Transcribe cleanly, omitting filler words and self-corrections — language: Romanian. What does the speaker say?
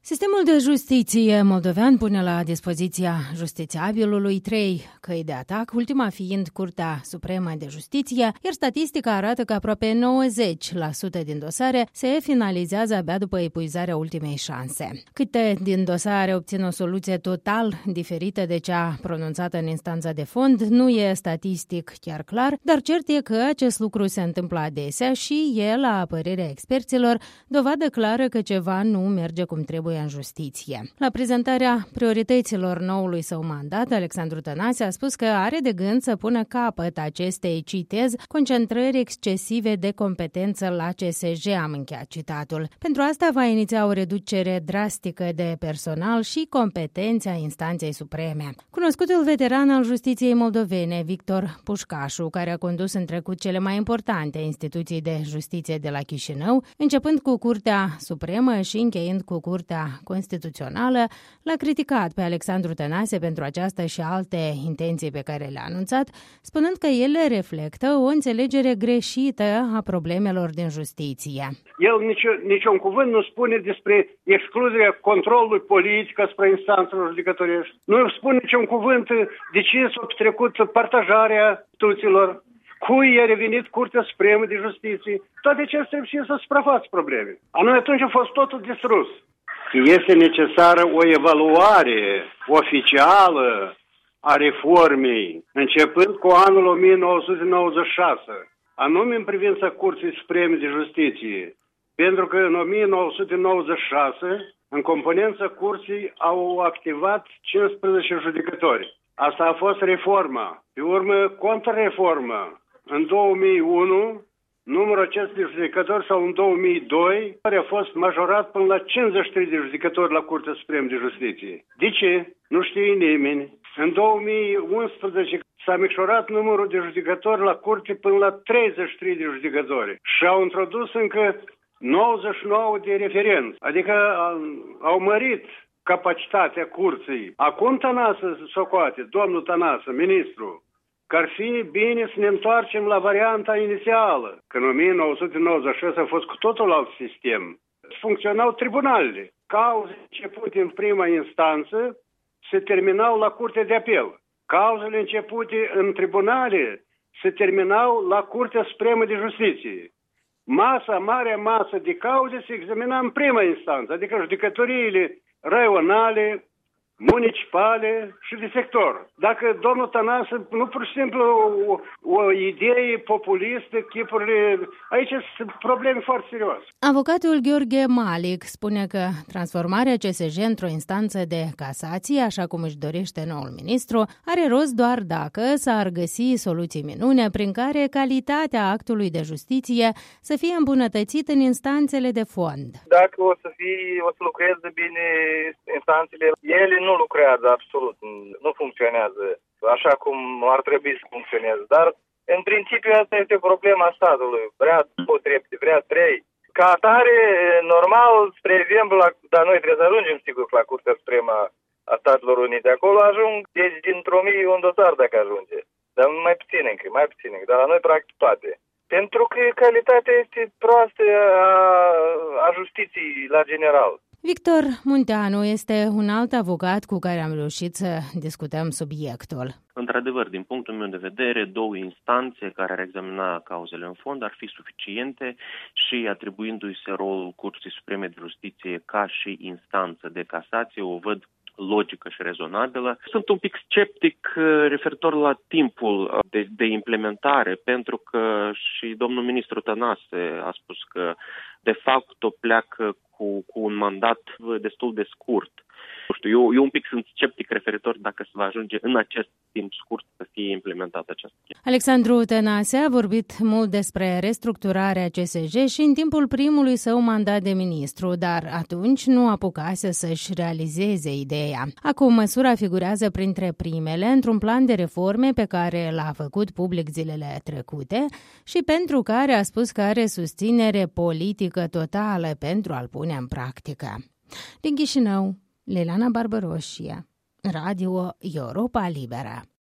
Sistemul de justiție moldovean pune la dispoziția justițiabilului 3 căi de atac, ultima fiind Curtea Supremă de Justiție, iar statistica arată că aproape 90% din dosare se finalizează abia după epuizarea ultimei șanse. Câte din dosare obțin o soluție total diferită de cea pronunțată în instanța de fond nu e statistic chiar clar, dar cert e că acest lucru se întâmplă adesea și e, la părerea experților, dovadă clară că ceva nu merge cum trebuie în justiție. La prezentarea priorităților noului său mandat, Alexandru Tănase a spus că are de gând să pună capăt acestei, citez, concentrări excesive de competență la CSJ, am încheiat citatul. Pentru asta va iniția o reducere drastică de personal și competențe a instanței supreme. Cunoscutul veteran al justiției moldovene, Victor Pușcașu, care a condus în trecut cele mai importante instituții de justiție de la Chișinău, începând cu Curtea Supremă și încheind cu Curtea Constituțională, l-a criticat pe Alexandru Tănase pentru aceasta și alte intenții pe care le-a anunțat, spunând că ele reflectă o înțelegere greșită a problemelor din justiție. El niciun cuvânt nu spune despre excluderea controlului politic asupra instanțelor judecătorești. Nu spune niciun cuvânt de ce s-a petrecut partajarea instituțiilor, cui a revenit Curtea Supremă de Justiție. Toate acestea trebuie să suprafață probleme. Anume atunci a fost totul distrus. Este necesară o evaluare oficială a reformei, începând cu anul 1996, anume în privința Curții Supreme de Justiție, pentru că în 1996, în componența curții, au activat 15 judecători. Asta a fost reforma. Pe urmă, contrareformă. În 2001, numărul acesta de judecători, sau în 2002, a fost majorat până la 53 de judecători la Curtea Supremă de Justiție. De ce? Nu știe nimeni. În 2011 s-a micșorat numărul de judecători la curte până la 33 de judecători și au introdus încă 99 de referenți, adică au mărit capacitatea curții. Acum Tănase socoate, domnul Tănase, ministru, că ar fi bine să ne întoarcem la varianta inițială, că în 1996 a fost cu totul alt sistem. Funcționau tribunalele. Cauze începute în prima instanță se terminau la Curtea de Apel. Cauzele începute în tribunale se terminau la Curtea Supremă de Justiție. Marea masă de cauze se examina în prima instanță, adică judecătoriile raionale, municipale și de sector. Dacă domnul Tănase, nu pur și simplu o idee populistă, chipurile, aici sunt probleme foarte serioase. Avocatul Gheorghe Malic spune că transformarea CSJ într-o instanță de casație, așa cum își dorește noul ministru, are rost doar dacă s-ar găsi soluții minune prin care calitatea actului de justiție să fie îmbunătățită în instanțele de fond. Dacă o să lucreze bine instanțele, ele nu lucrează absolut, nu funcționează așa cum ar trebui să funcționeze. Dar, în principiu, asta este problema statului. Vrea 2 trepte, vrea 3. Ca atare, normal, spre exemplu, dar noi trebuie să ajungem, sigur, la Curtea Supremă a Statelor Unite. Acolo ajung, deci, dintr-o mie un dosar dacă ajunge. Dar mai puțin încă, dar la noi, practic, toate. Pentru că calitatea este proastă a justiției la general. Victor Munteanu este un alt avocat cu care am reușit să discutăm subiectul. Într-adevăr, din punctul meu de vedere, 2 instanțe care ar examina cauzele în fond ar fi suficiente și atribuindu-i se rolul Curții Supreme de Justiție ca și instanță de casație, o văd logică și rezonabilă. Sunt un pic sceptic referitor la timpul de implementare, pentru că și domnul ministru Tănase a spus că de fapt o pleacă cu un mandat destul de scurt. Nu știu, eu un pic sunt sceptic referitor dacă se va ajunge în acest timp scurt să fie implementată această chestie. Alexandru Tănase a vorbit mult despre restructurarea CSJ și în timpul primului său mandat de ministru, dar atunci nu apucase să-și realizeze ideea. Acum măsura figurează printre primele într-un plan de reforme pe care l-a făcut public zilele trecute și pentru care a spus că are susținere politică totală pentru a-l pune în practică. Din Chișinău, Liliana Barbaroșie, Radio Europa Liberă.